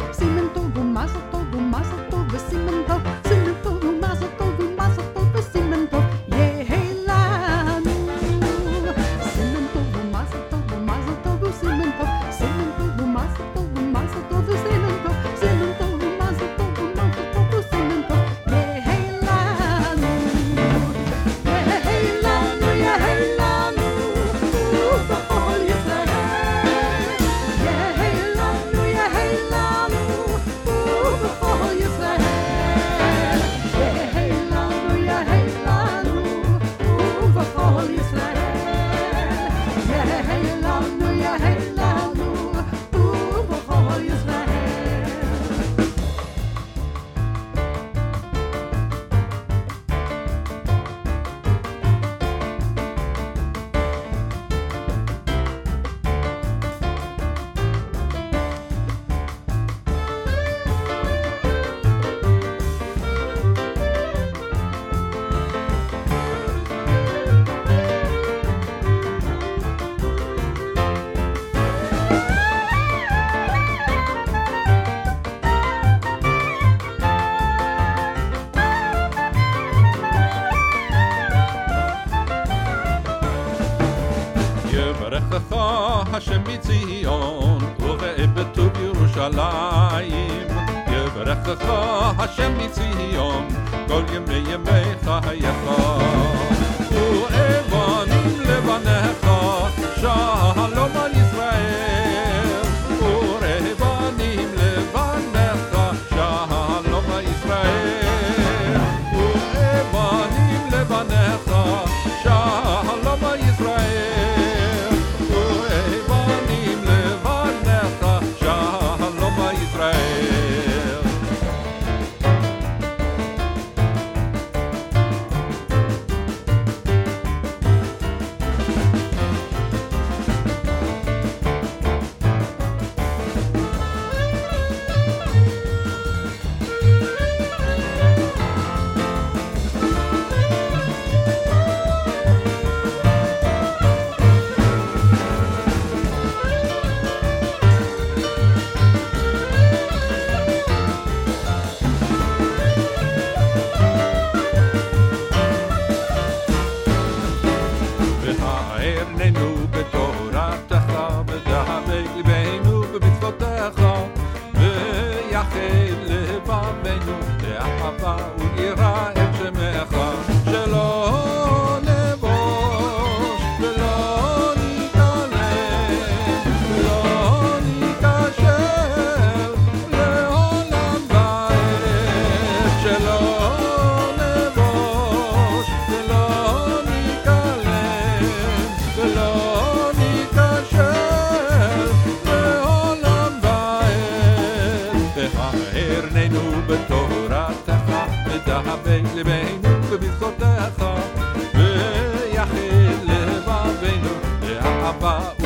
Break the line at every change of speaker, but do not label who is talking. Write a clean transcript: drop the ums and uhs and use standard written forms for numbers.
סימן טוב ומזל טוב ומזל טוב וסימן טוב, סימן טוב ומזל טוב ומזל טוב וסימן טוב יהי לנו. סימן טוב ומזל טוב ומזל טוב וסימן טוב, סימן טוב ומזל טוב ומזל טוב וסימן טוב, סימן טוב ומזל טוב ומזל טוב וסימן טוב יהי לנו. יהי לנו, יהי לנו ובכל ישראל. יהי לנו, יהי לנו ובכל ישראל. יהי לנו, יהי לנו ובכל ישראל. יהי לנו, יהי לנו ובכל ישראל.
יברכך השם מציון וראה בטוב ירושלים. יברכך השם מציון כל ימי חייך. ואבנים לבניך שלום על ישראל. ואבנים לבניך שלום על ישראל. ואבנים לבניך שלום על ישראל. ואבנים לבניך שלום על ישראל. הערננו בתורתך ודהבי ליבנו במצוותיך ויחל לבבנו לאהבה וליראה את שמך. שלא נבוש ולא נתעלם ולא ניכשל לעולם ועד. שלא נבוש ולא נתעלם ולא ניכשל לעולם ועד. והערננו בתורתך ודהבי ליבנו במצוותיך ויחל לבבנו לאהבה